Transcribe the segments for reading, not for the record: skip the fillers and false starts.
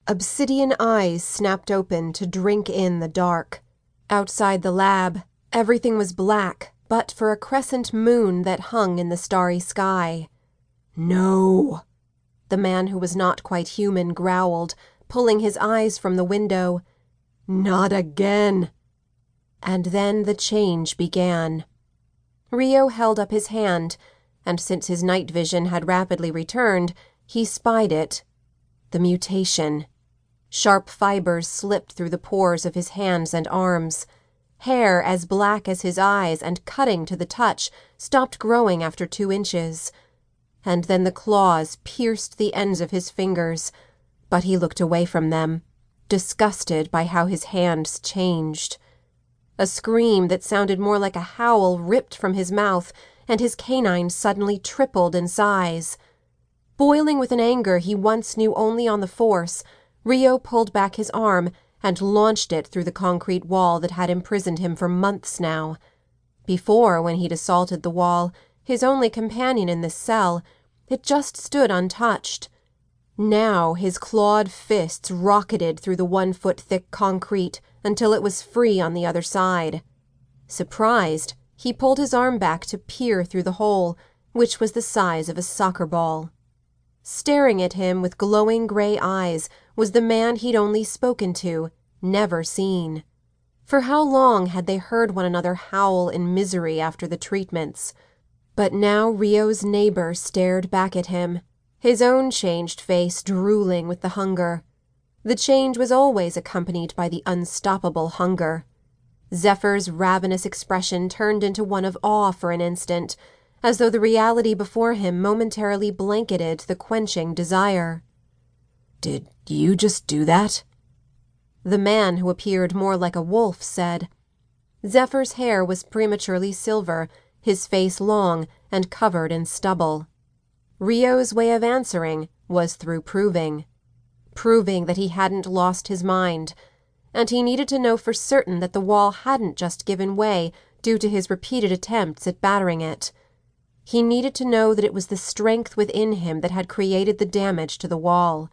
Obsidian eyes snapped open to drink in the dark. Outside the lab, everything was black but for a crescent moon that hung in the starry sky. "No!" The man who was not quite human growled, pulling his eyes from the window. "Not again!" And then the change began. Rio held up his hand, and since his night vision had rapidly returned, he spied it. The mutation. Sharp fibers slipped through the pores of his hands and arms. Hair as black as his eyes and cutting to the touch stopped growing after 2 inches. And then the claws pierced the ends of his fingers, but he looked away from them, disgusted by how his hands changed. A scream that sounded more like a howl ripped from his mouth, and his canines suddenly tripled in size. Boiling with an anger he once knew only on the force, Rio pulled back his arm and launched it through the concrete wall that had imprisoned him for months now. Before, when he'd assaulted the wall, his only companion in this cell, it just stood untouched. Now his clawed fists rocketed through the 1-foot-thick concrete until it was free on the other side. Surprised, he pulled his arm back to peer through the hole, which was the size of a soccer ball. Staring at him with glowing gray eyes was the man he'd only spoken to, never seen. For how long had they heard one another howl in misery after the treatments? But now Rio's neighbor stared back at him, his own changed face drooling with the hunger. The change was always accompanied by the unstoppable hunger. Zephyr's ravenous expression turned into one of awe for an instant, as though the reality before him momentarily blanketed the quenching desire. "Did you just do that?" The man, who appeared more like a wolf, said. Zephyr's hair was prematurely silver, his face long and covered in stubble. Rio's way of answering was through proving that he hadn't lost his mind, and he needed to know for certain that the wall hadn't just given way due to his repeated attempts at battering it. He needed to know that it was the strength within him that had created the damage to the wall.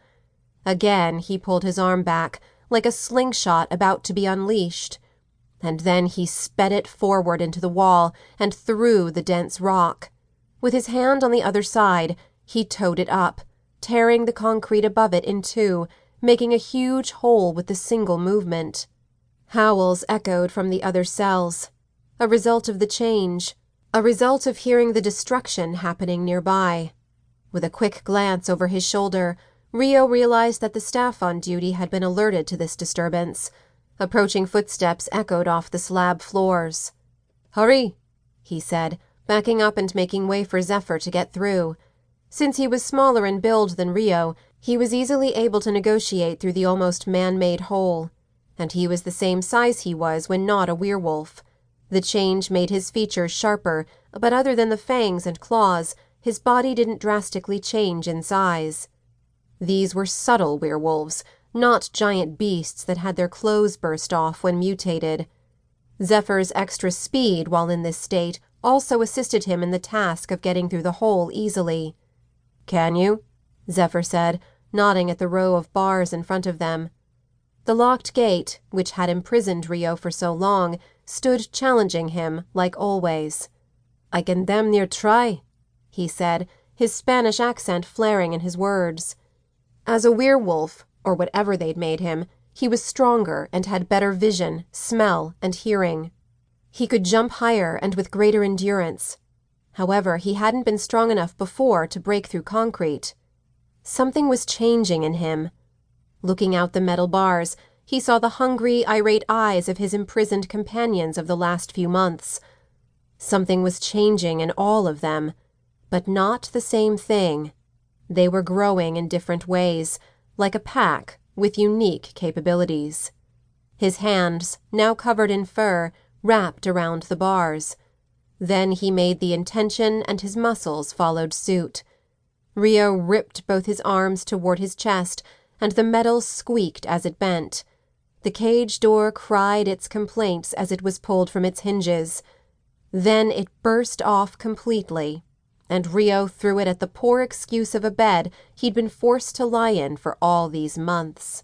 Again he pulled his arm back, like a slingshot about to be unleashed, and then he sped it forward into the wall and through the dense rock. With his hand on the other side, he towed it up, tearing the concrete above it in two, making a huge hole with the single movement. Howls echoed from the other cells, a result of the change, a result of hearing the destruction happening nearby. With a quick glance over his shoulder, Rio realized that the staff on duty had been alerted to this disturbance. Approaching footsteps echoed off the slab floors. "Hurry," he said, backing up and making way for Zephyr to get through. Since he was smaller in build than Rio, he was easily able to negotiate through the almost man-made hole. And he was the same size he was when not a werewolf. The change made his features sharper, but other than the fangs and claws, his body didn't drastically change in size. These were subtle werewolves, not giant beasts that had their clothes burst off when mutated. Zephyr's extra speed while in this state also assisted him in the task of getting through the hole easily. "Can you?" Zephyr said, nodding at the row of bars in front of them. The locked gate, which had imprisoned Rio for so long, stood challenging him, like always. "I can damn near try," he said, his Spanish accent flaring in his words. As a werewolf, or whatever they'd made him, he was stronger and had better vision, smell, and hearing. He could jump higher and with greater endurance. However, he hadn't been strong enough before to break through concrete. Something was changing in him. Looking out the metal bars, he saw the hungry, irate eyes of his imprisoned companions of the last few months. Something was changing in all of them, but not the same thing. They were growing in different ways, like a pack with unique capabilities. His hands, now covered in fur, wrapped around the bars. Then he made the intention and his muscles followed suit. Rio ripped both his arms toward his chest, and the metal squeaked as it bent. The cage door cried its complaints as it was pulled from its hinges. Then it burst off completely, and Rio threw it at the poor excuse of a bed he'd been forced to lie in for all these months.